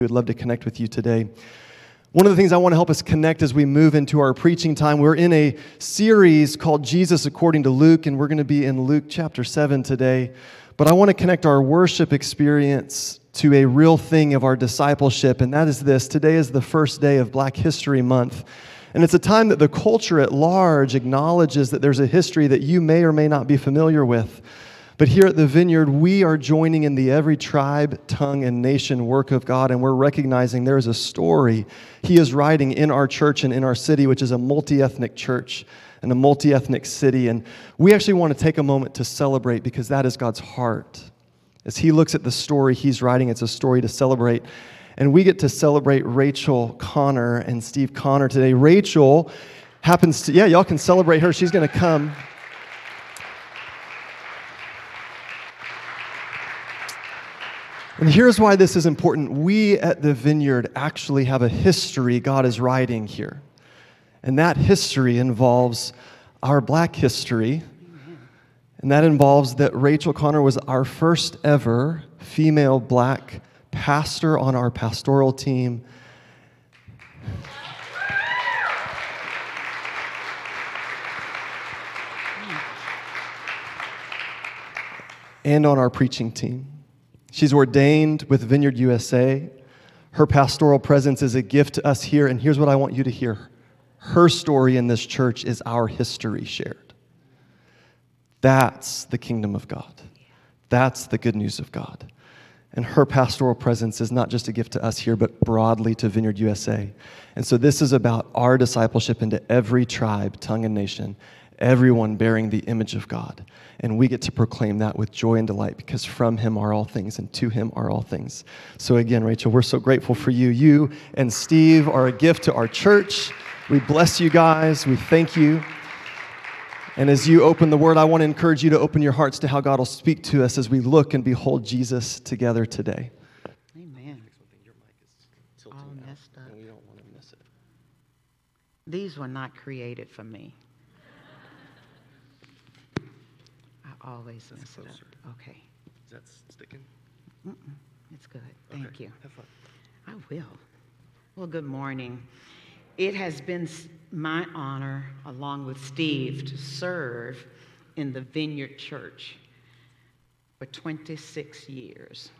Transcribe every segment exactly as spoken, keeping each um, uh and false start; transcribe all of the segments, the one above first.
We'd love to connect with you today. One of the things I want to help us connect as we move into our preaching time, we're in a series called Jesus According to Luke, and we're going to be in Luke chapter seven today. But I want to connect our worship experience to a real thing of our discipleship, and that is this. Today is the first day of Black History Month, and it's a time that the culture at large acknowledges that there's a history that you may or may not be familiar with. But here at the Vineyard, we are joining in the every tribe, tongue, and nation work of God, and we're recognizing there is a story He is writing in our church and in our city, which is a multi-ethnic church and a multi-ethnic city. And we actually want to take a moment to celebrate because that is God's heart. As He looks at the story He's writing, it's a story to celebrate. And we get to celebrate Rachel Connor and Steve Connor today. Rachel happens to, yeah, y'all can celebrate her. She's going to come. And here's why this is important. We at the Vineyard actually have a history God is writing here. And that history involves our Black history. And that involves that Rachel Connor was our first ever female Black pastor on our pastoral team. And on our preaching team. She's ordained with Vineyard U S A. Her pastoral presence is a gift to us here, and here's what I want you to hear. Her story in this church is our history shared. That's the kingdom of God. That's the good news of God. And her pastoral presence is not just a gift to us here, but broadly to Vineyard U S A. And so this is about our discipleship into every tribe, tongue, and nation, everyone bearing the image of God. And we get to proclaim that with joy and delight because from Him are all things and to Him are all things. So again, Rachel, we're so grateful for you. You and Steve are a gift to our church. We bless you guys. We thank you. And as you open the Word, I want to encourage you to open your hearts to how God will speak to us as we look and behold Jesus together today. Amen. Your mic is tilting All out, messed up. and we don't want to miss it. These were not created for me. I always That's mess it closer. up. Okay. Is that sticking? Mm-mm. It's good. Thank Okay. you. Have fun. I will. Well, good morning. It has been my honor, along with Steve, to serve in the Vineyard Church for twenty-six years.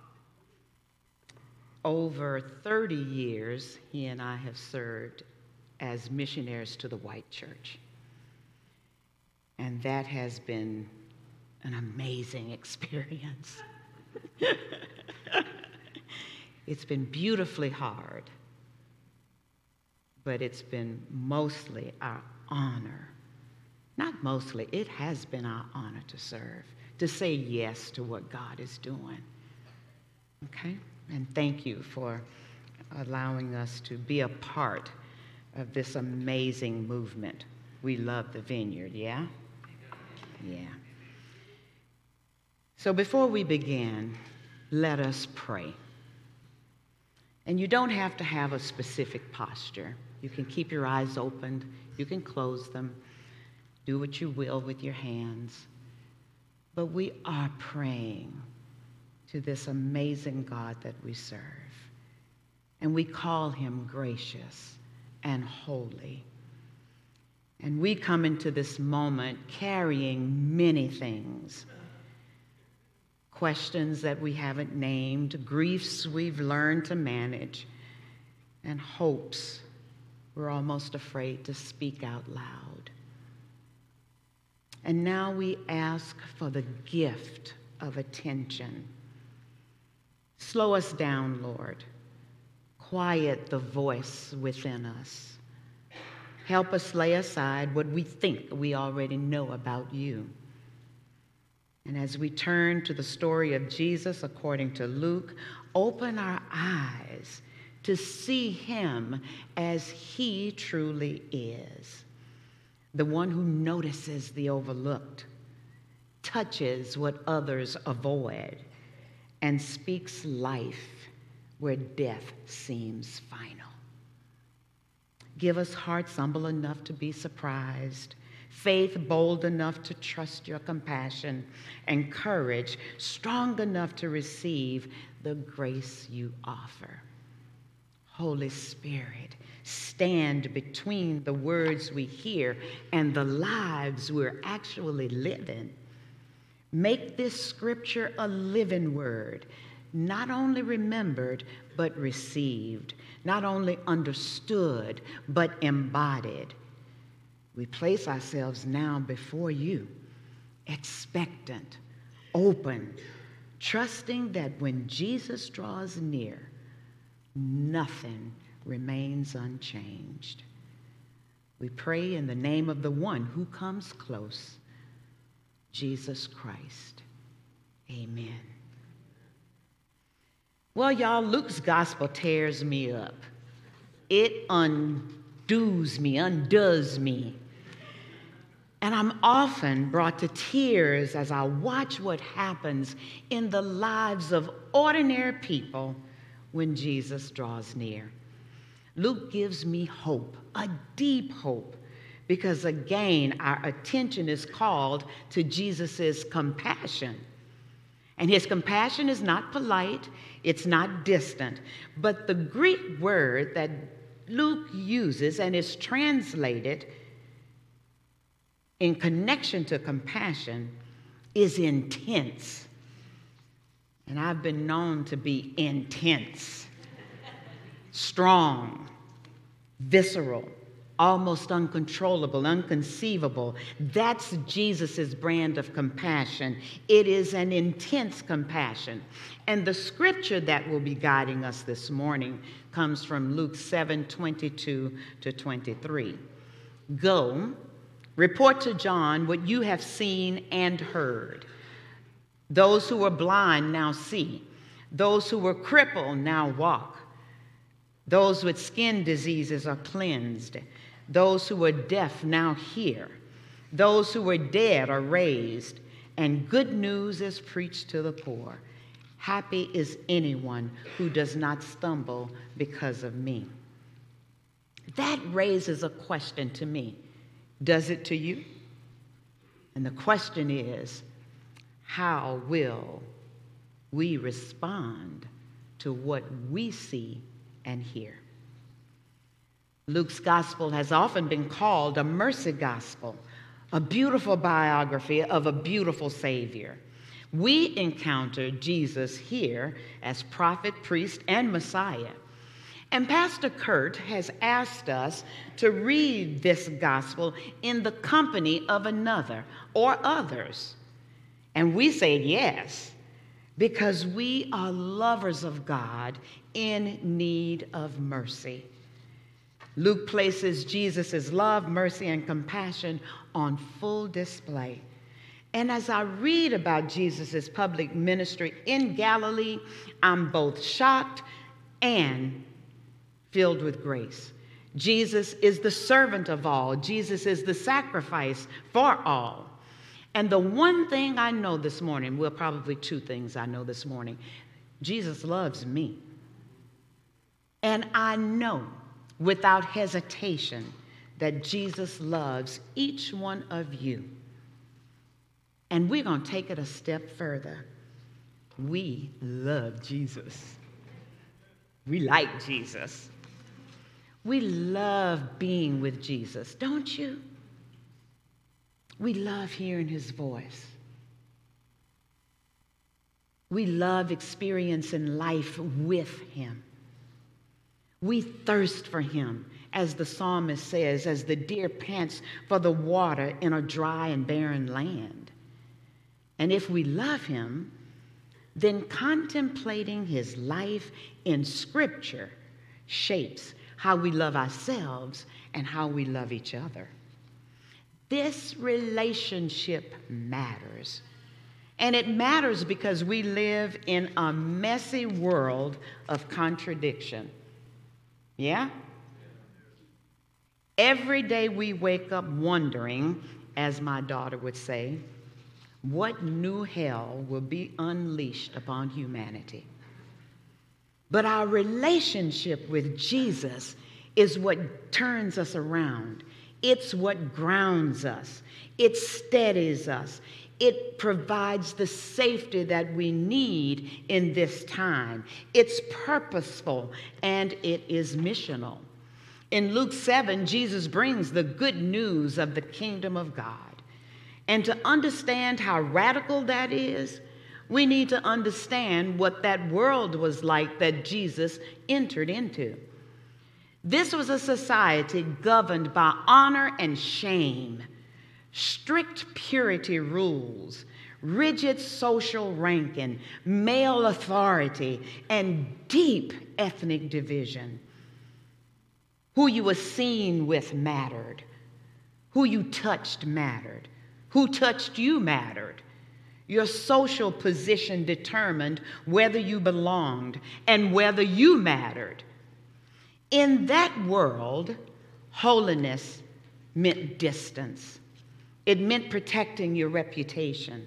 Over thirty years, he and I have served as missionaries to the white church. And that has been an amazing experience. It's been beautifully hard, but it's been mostly our honor. Not mostly, it has been our honor to serve, to say yes to what God is doing. Okay? And thank you for allowing us to be a part of this amazing movement. We love the Vineyard, yeah? Yeah. So before we begin, let us pray. And you don't have to have a specific posture. You can keep your eyes open. You can close them. Do what you will with your hands. But we are praying to this amazing God that we serve. And we call Him gracious and holy. And we come into this moment carrying many things. Questions that we haven't named, griefs we've learned to manage, and hopes we're almost afraid to speak out loud. And now we ask for the gift of attention. Slow us down, Lord. Quiet the voice within us. Help us lay aside what we think we already know about you. And as we turn to the story of Jesus according to Luke, open our eyes to see Him as He truly is. The one who notices the overlooked, touches what others avoid, and speaks life where death seems final. Give us hearts humble enough to be surprised, faith bold enough to trust your compassion, and courage strong enough to receive the grace you offer. Holy Spirit, stand between the words we hear and the lives we're actually living. Make this scripture a living word, not only remembered, but received, not only understood, but embodied. We place ourselves now before you, expectant, open, trusting that when Jesus draws near, nothing remains unchanged. We pray in the name of the one who comes close, Jesus Christ. Amen. Well, y'all, Luke's gospel tears me up. It undoes me, undoes me. And I'm often brought to tears as I watch what happens in the lives of ordinary people when Jesus draws near. Luke gives me hope, a deep hope, because again, our attention is called to Jesus' compassion. And his compassion is not polite, it's not distant, but the Greek word that Luke uses and is translated in connection to compassion is intense. And I've been known to be intense, strong, visceral, almost uncontrollable, unconceivable. That's Jesus' brand of compassion. It is an intense compassion. And the scripture that will be guiding us this morning comes from Luke seven, twenty-two to twenty-three. Go, report to John what you have seen and heard. Those who were blind now see. Those who were crippled now walk. Those with skin diseases are cleansed. Those who were deaf now hear. Those who were dead are raised. And good news is preached to the poor. Happy is anyone who does not stumble because of me. That raises a question to me. Does it to you? And the question is, how will we respond to what we see and hear? Luke's gospel has often been called a mercy gospel, a beautiful biography of a beautiful Savior. We encounter Jesus here as prophet, priest, and Messiah. And Pastor Kurt has asked us to read this gospel in the company of another or others. And we say yes, because we are lovers of God in need of mercy. Luke places Jesus' love, mercy, and compassion on full display. And as I read about Jesus' public ministry in Galilee, I'm both shocked and filled with grace. Jesus is the servant of all. Jesus is the sacrifice for all. And the one thing I know this morning, well, probably two things I know this morning, Jesus loves me. And I know without hesitation that Jesus loves each one of you. And we're going to take it a step further. We love Jesus. We like Jesus. We love being with Jesus, don't you? We love hearing his voice. We love experiencing life with him. We thirst for him, as the psalmist says, as the deer pants for the water in a dry and barren land. And if we love him, then contemplating his life in Scripture shapes how we love ourselves and how we love each other. This relationship matters. And it matters because we live in a messy world of contradiction. Yeah? Every day we wake up wondering, as my daughter would say, what new hell will be unleashed upon humanity. But our relationship with Jesus is what turns us around. It's what grounds us. It steadies us. It provides the safety that we need in this time. It's purposeful and it is missional. In Luke seven, Jesus brings the good news of the kingdom of God. And to understand how radical that is, we need to understand what that world was like that Jesus entered into. This was a society governed by honor and shame, strict purity rules, rigid social ranking, male authority, and deep ethnic division. Who you were seen with mattered. Who you touched mattered. Who touched you mattered. Your social position determined whether you belonged and whether you mattered. In that world, holiness meant distance. It meant protecting your reputation.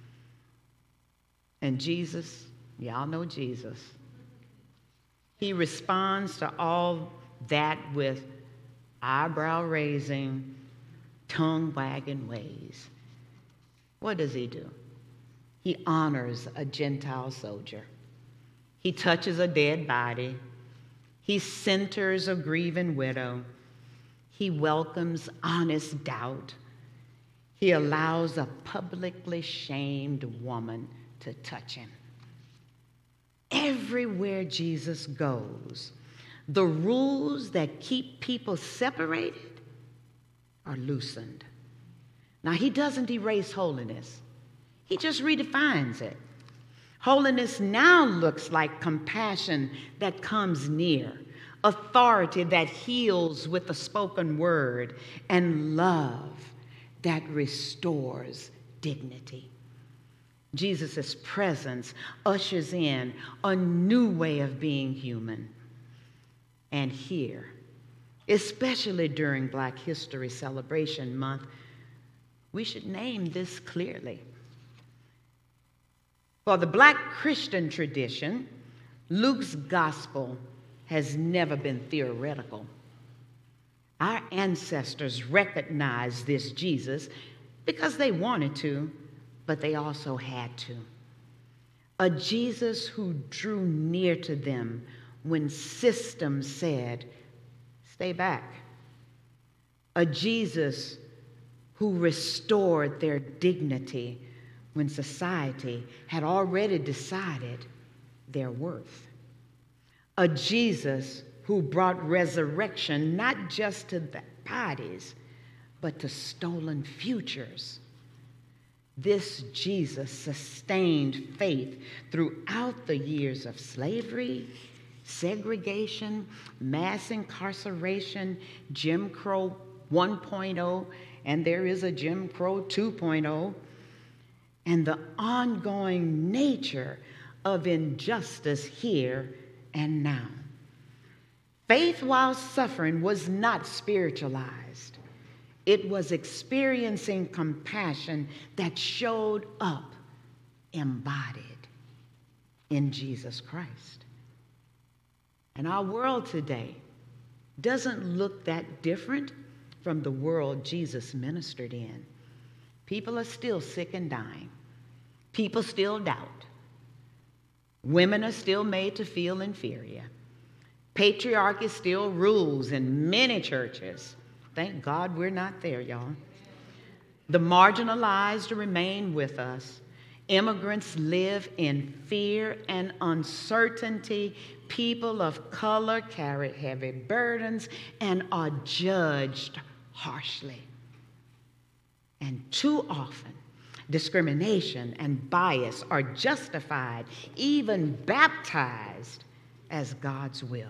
And Jesus, y'all know Jesus, he responds to all that with eyebrow-raising, tongue-wagging ways. What does he do? He honors a Gentile soldier. He touches a dead body. He centers a grieving widow. He welcomes honest doubt. He allows a publicly shamed woman to touch him. Everywhere Jesus goes, the rules that keep people separated are loosened. Now, he doesn't erase holiness. He just redefines it. Holiness now looks like compassion that comes near, authority that heals with the spoken word, and love that restores dignity. Jesus' presence ushers in a new way of being human. And here, especially during Black History Celebration Month, we should name this clearly. For the Black Christian tradition, Luke's gospel has never been theoretical. Our ancestors recognized this Jesus because they wanted to, but they also had to. A Jesus who drew near to them when systems said, stay back. A Jesus who restored their dignity when society had already decided their worth. A Jesus who brought resurrection not just to the bodies, but to stolen futures. This Jesus sustained faith throughout the years of slavery, segregation, mass incarceration, Jim Crow one point oh, and there is a Jim Crow two point oh, and the ongoing nature of injustice here and now. Faith while suffering was not spiritualized. It was experiencing compassion that showed up embodied in Jesus Christ. And our world today doesn't look that different from the world Jesus ministered in. People are still sick and dying. People still doubt. Women are still made to feel inferior. Patriarchy still rules in many churches. Thank God we're not there, y'all. The marginalized remain with us. Immigrants live in fear and uncertainty. People of color carry heavy burdens and are judged harshly. And too often, discrimination and bias are justified, even baptized as God's will.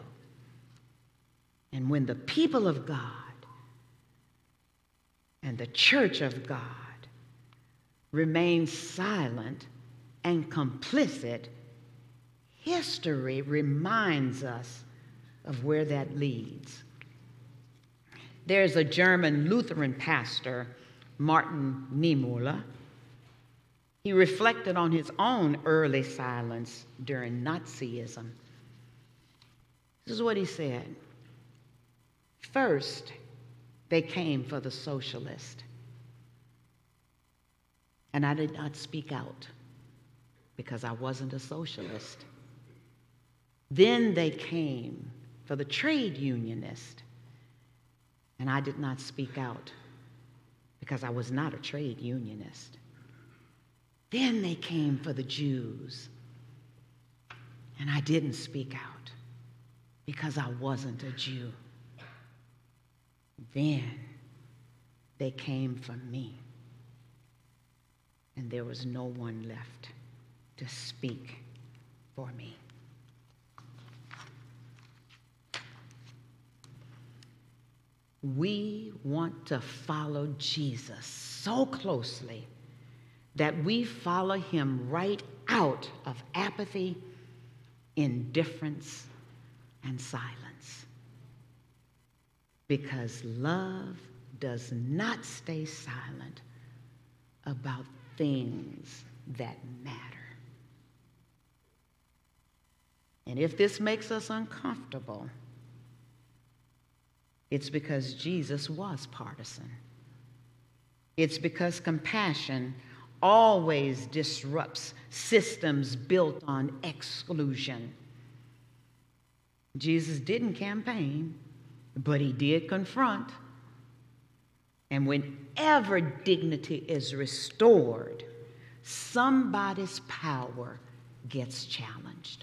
And when the people of God and the church of God remain silent and complicit, history reminds us of where that leads. There's a German Lutheran pastor, Martin Niemöller. He reflected on his own early silence during Nazism. This is what he said. First, they came for the socialist. And I did not speak out because I wasn't a socialist. Then they came for the trade unionist, and I did not speak out because I was not a trade unionist. Then they came for the Jews, and I didn't speak out because I wasn't a Jew. Then they came for me, and there was no one left to speak for me. We want to follow Jesus so closely that we follow him right out of apathy, indifference, and silence. Because love does not stay silent about things that matter. And if this makes us uncomfortable, it's because Jesus was partisan. It's because compassion always disrupts systems built on exclusion. Jesus didn't campaign, but he did confront. And whenever dignity is restored, somebody's power gets challenged.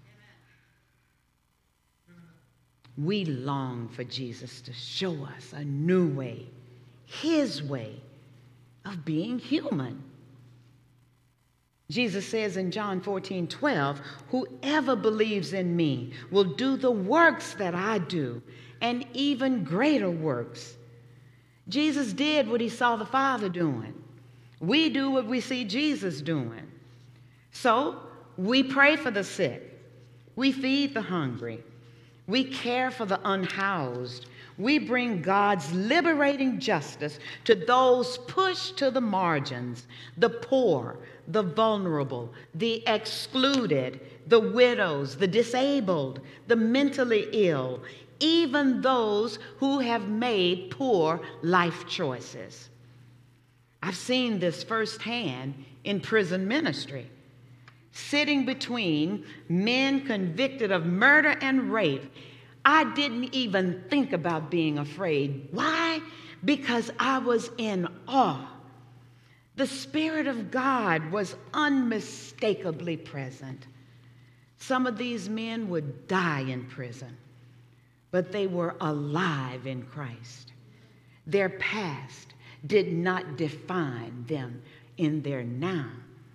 We long for Jesus to show us a new way, his way of being human. Jesus says in John fourteen twelve, whoever believes in me will do the works that I do, and even greater works. Jesus did what he saw the Father doing. We do what we see Jesus doing. So we pray for the sick. We feed the hungry. We care for the unhoused. We bring God's liberating justice to those pushed to the margins, the poor, the vulnerable, the excluded, the widows, the disabled, the mentally ill, even those who have made poor life choices. I've seen this firsthand in prison ministry. Sitting between men convicted of murder and rape, I didn't even think about being afraid. Why? Because I was in awe. The Spirit of God was unmistakably present. Some of these men would die in prison, but they were alive in Christ. Their past did not define them in their now,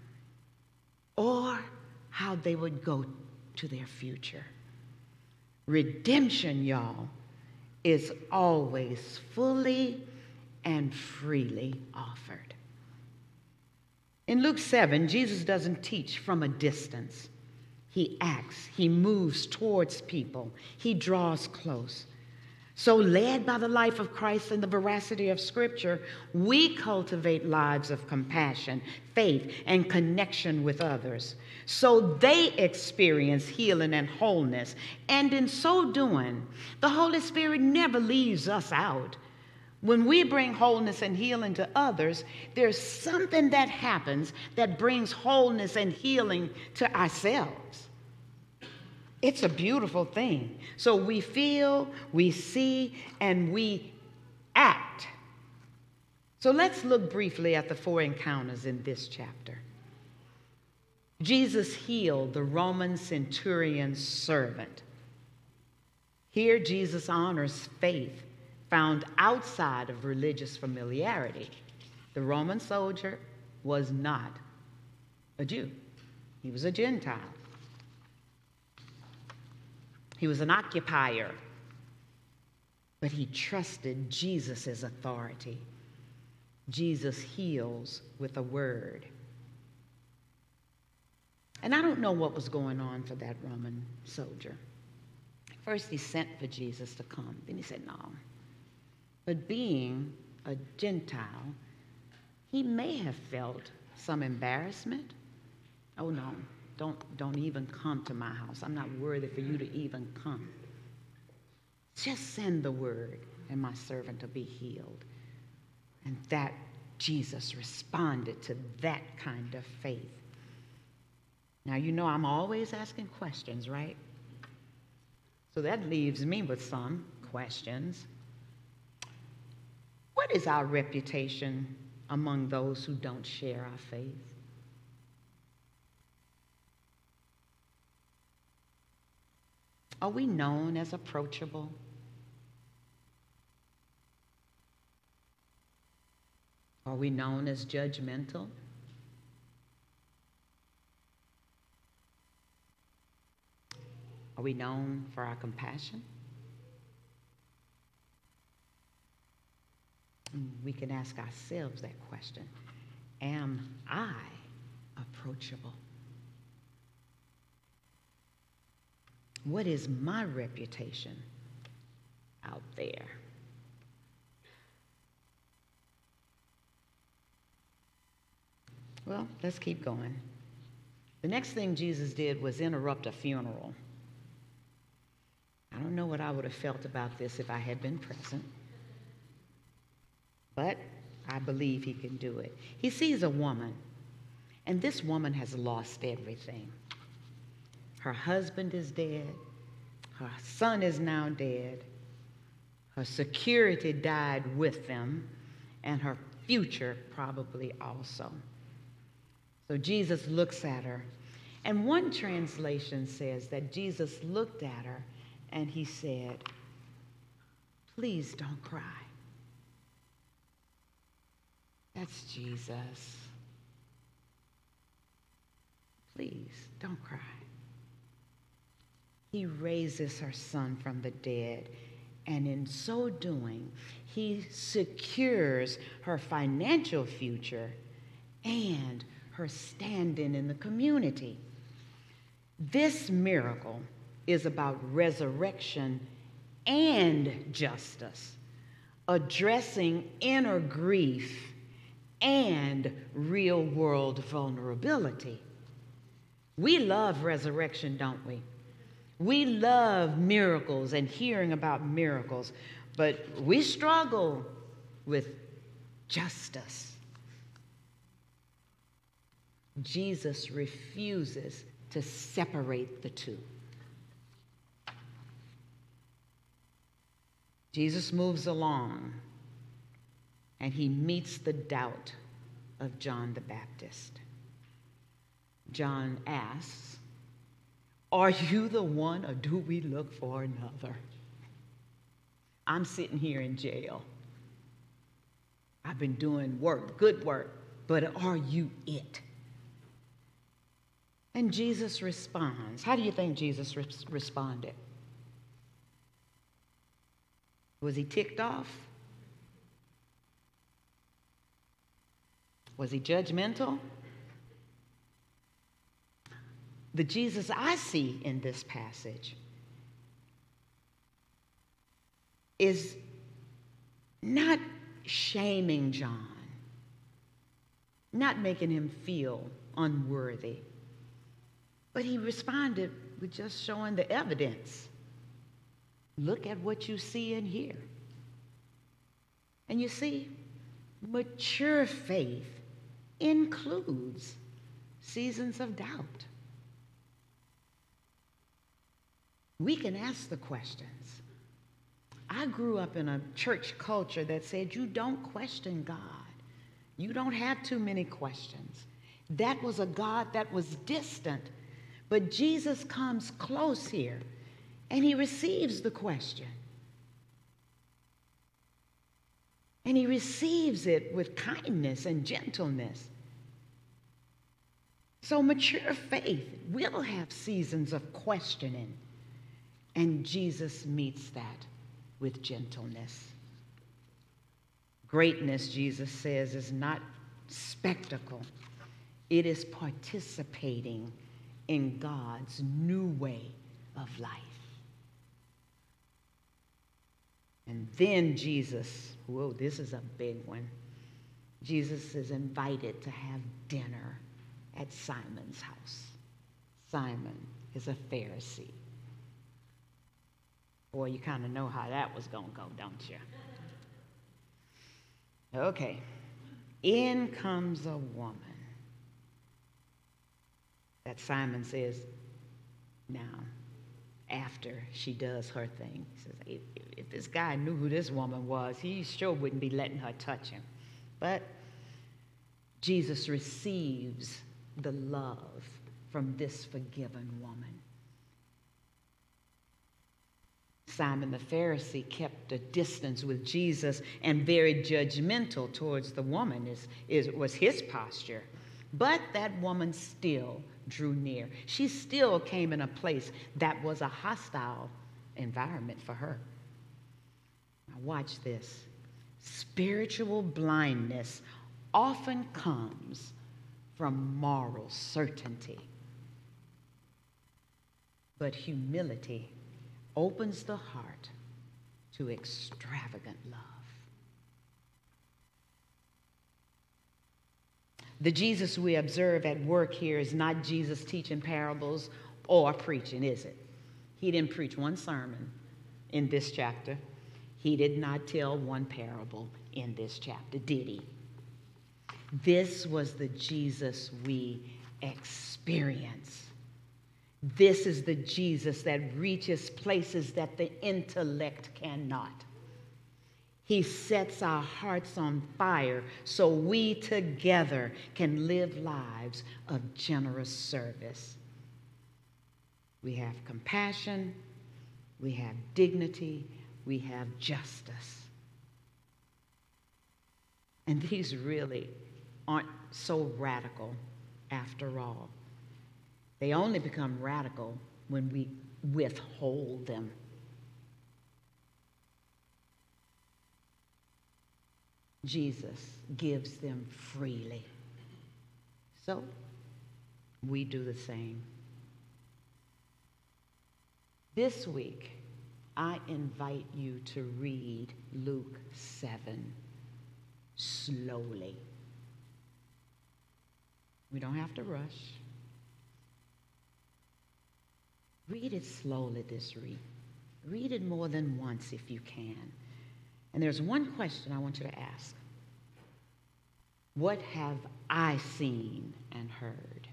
or how they would go to their future. Redemption, y'all, is always fully and freely offered. In Luke seven, Jesus doesn't teach from a distance. He acts, he moves towards people, he draws close. So, led by the life of Christ and the veracity of Scripture, we cultivate lives of compassion, faith, and connection with others, so they experience healing and wholeness. And in so doing, the Holy Spirit never leaves us out. When we bring wholeness and healing to others, there's something that happens that brings wholeness and healing to ourselves. It's a beautiful thing. So we feel, we see, and we act. So let's look briefly at the four encounters in this chapter. Jesus healed the Roman centurion's servant. Here, Jesus honors faith found outside of religious familiarity. The Roman soldier was not a Jew. He was a Gentile. He was an occupier, but he trusted Jesus' authority. Jesus heals with a word. And I don't know what was going on for that Roman soldier. First, he sent for Jesus to come. Then he said, no. But being a Gentile, he may have felt some embarrassment. Oh, no. Don't, don't even come to my house. I'm not worthy for you to even come. Just send the word, and my servant will be healed. And that Jesus responded to that kind of faith. Now, you know I'm always asking questions, right? So that leaves me with some questions. What is our reputation among those who don't share our faith? Are we known as approachable? Are we known as judgmental? Are we known for our compassion? We can ask ourselves that question. Am I approachable? What is my reputation out there? Well, let's keep going. The next thing Jesus did was interrupt a funeral. I don't know what I would have felt about this if I had been present, but I believe he can do it. He sees a woman, and this woman has lost everything. Her husband is dead. Her son is now dead. Her security died with them, and her future probably also. So Jesus looks at her, and one translation says that Jesus looked at her and he said, "Please don't cry." That's Jesus. Please don't cry. He raises her son from the dead, and in so doing, he secures her financial future and her standing in the community. This miracle is about resurrection and justice, addressing inner grief and real-world vulnerability. We love resurrection, don't we? We love miracles and hearing about miracles, but we struggle with justice. Jesus refuses to separate the two. Jesus moves along, and he meets the doubt of John the Baptist. John asks, "Are you the one, or do we look for another?" I'm sitting here in jail. I've been doing work, good work, but are you it? And Jesus responds. How do you think Jesus re- responded? Was he ticked off? Was he judgmental? The Jesus I see in this passage is not shaming John, not making him feel unworthy, but he responded with just showing the evidence. Look at what you see and hear. And you see, mature faith includes seasons of doubt. We can ask the questions. I grew up in a church culture that said you don't question God. You don't have too many questions. That was a God that was distant. But Jesus comes close here, and he receives the question. And he receives it with kindness and gentleness. So mature faith will have seasons of questioning, and Jesus meets that with gentleness. Greatness, Jesus says, is not spectacle. It is participating in God's new way of life. And then Jesus, whoa, this is a big one. Jesus is invited to have dinner at Simon's house. Simon is a Pharisee. Boy, you kind of know how that was going to go, don't you? Okay. in comes a woman that Simon says, now, after she does her thing, he says, if, if this guy knew who this woman was, he sure wouldn't be letting her touch him. But Jesus receives the love from this forgiven woman. Simon the Pharisee kept a distance with Jesus and very judgmental towards the woman is, is, was his posture. But that woman still drew near. She still came in a place that was a hostile environment for her. Now watch this. Spiritual blindness often comes from moral certainty. But humility opens the heart to extravagant love. The Jesus we observe at work here is not Jesus teaching parables or preaching, is it? He didn't preach one sermon in this chapter. He did not tell one parable in this chapter, did he? This was the Jesus we experience. This is the Jesus that reaches places that the intellect cannot. He sets our hearts on fire so we together can live lives of generous service. We have compassion, we have dignity, we have justice. And these really aren't so radical after all. They only become radical when we withhold them. Jesus gives them freely. So we do the same. This week, I invite you to read Luke seven slowly. We don't have to rush. Read it slowly this week. Read it more than once if you can. And there's one question I want you to ask. What have I seen and heard?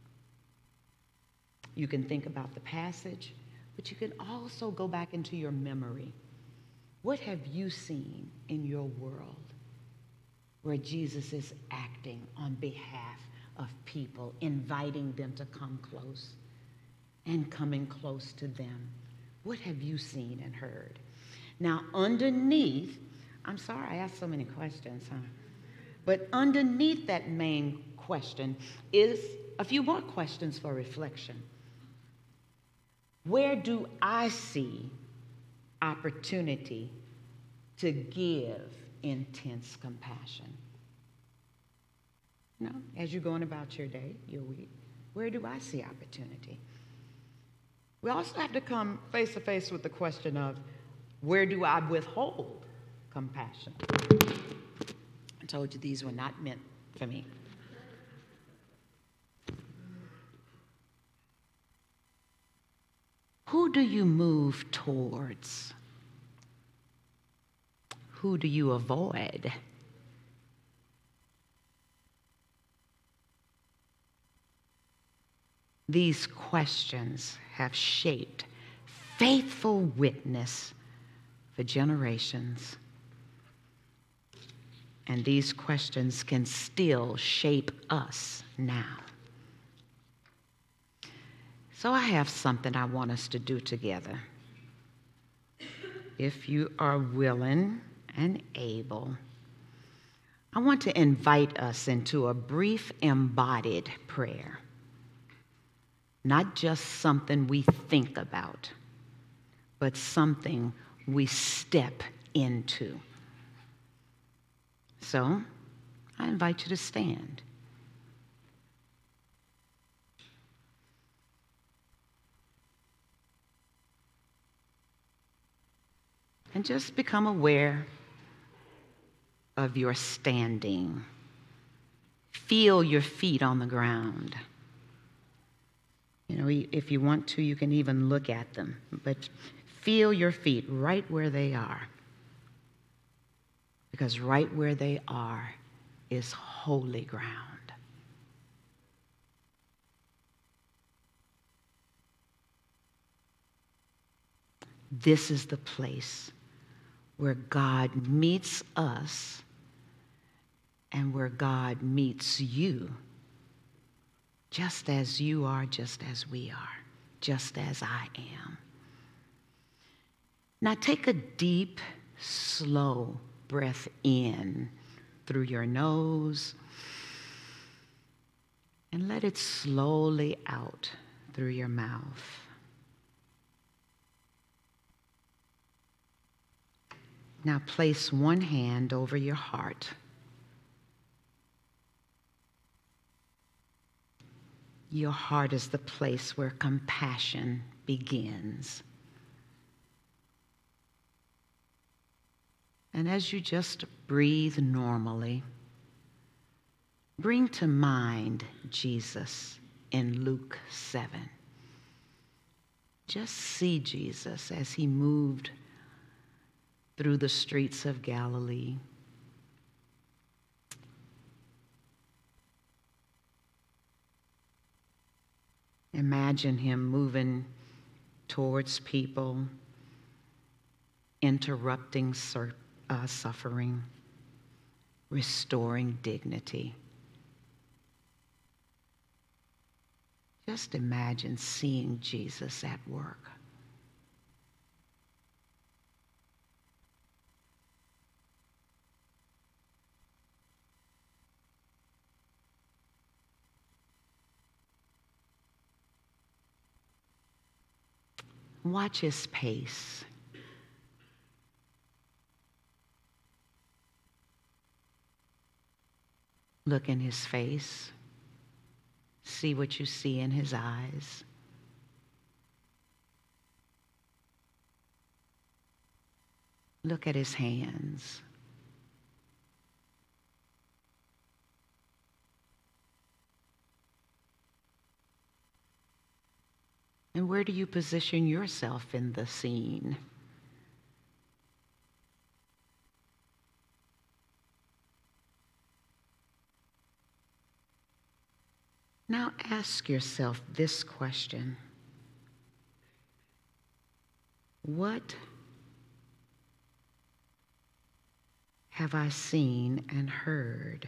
You can think about the passage, but you can also go back into your memory. What have you seen in your world where Jesus is acting on behalf of people, inviting them to come close and coming close to them? What have you seen and heard? Now, underneath, I'm sorry I asked so many questions, huh? But underneath that main question is a few more questions for reflection. Where do I see opportunity to give intense compassion? You know, as you're going about your day, your week, where do I see opportunity? We also have to come face to face with the question of, where do I withhold compassion? I told you these were not meant for me. Who do you move towards? Who do you avoid? These questions have shaped faithful witness for generations. And these questions can still shape us now. So I have something I want us to do together. If you are willing and able, I want to invite us into a brief embodied prayer. Not just something we think about, but something we step into. So, I invite you to stand. And just become aware of your standing. Feel your feet on the ground. You know, if you want to, you can even look at them, but feel your feet right where they are. Because right where they are is holy ground. This is the place where God meets us and where God meets you, just as you are, just as we are, just as I am. Now take a deep, slow breath in through your nose and let it slowly out through your mouth. Now place one hand over your heart. Your heart is the place where compassion begins. And as you just breathe normally, bring to mind Jesus in Luke seven. Just see Jesus as he moved through the streets of Galilee. Imagine him moving towards people, interrupting sur- uh, suffering, restoring dignity. Just imagine seeing Jesus at work. Watch his pace. Look in his face. See what you see in his eyes. Look at his hands. And where do you position yourself in the scene? Now ask yourself this question. What have I seen and heard?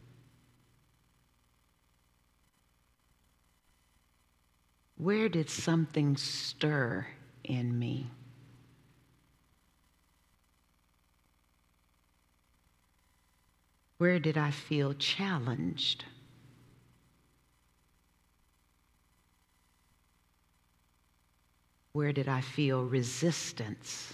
Where did something stir in me? Where did I feel challenged? Where did I feel resistance?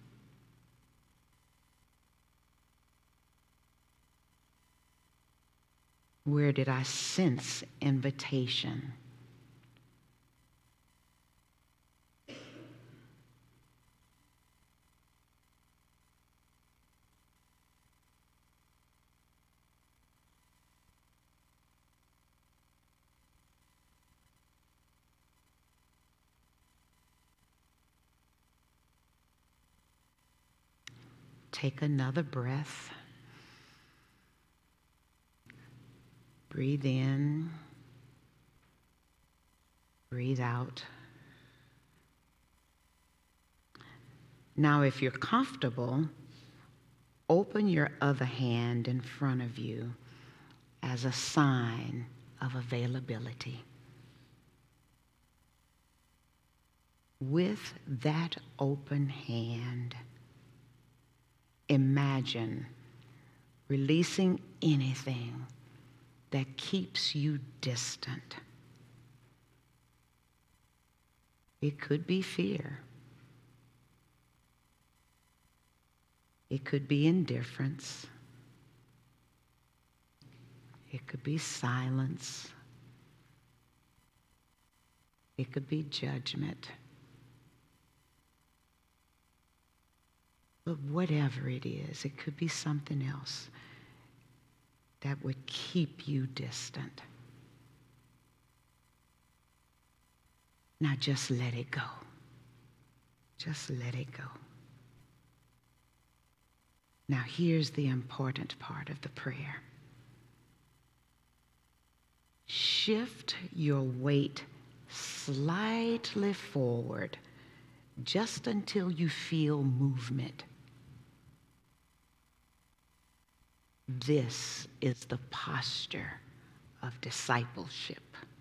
Where did I sense invitation? Take another breath. Breathe in. Breathe out. Now, if you're comfortable, open your other hand in front of you as a sign of availability. With that open hand, imagine releasing anything that keeps you distant. It could be fear. It could be indifference. It could be silence. It could be judgment. But whatever it is, it could be something else that would keep you distant. Now just let it go. Just let it go. Now here's the important part of the prayer. Shift your weight slightly forward just until you feel movement. This is the posture of discipleship.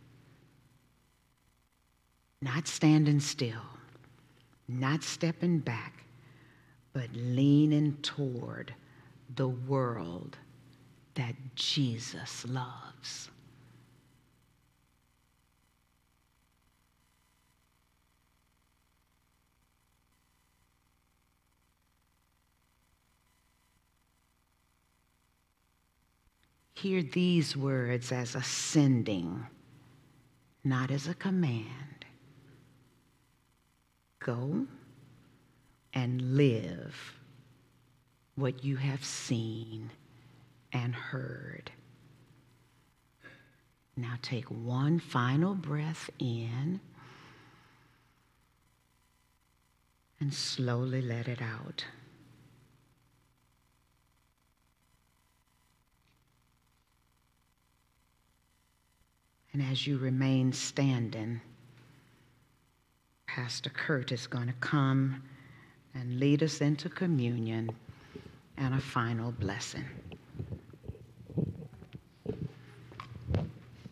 Not standing still, not stepping back, but leaning toward the world that Jesus loves. Hear these words as a sending, not as a command. Go and live what you have seen and heard. Now take one final breath in and slowly let it out. And as you remain standing, Pastor Kurt is going to come and lead us into communion and a final blessing.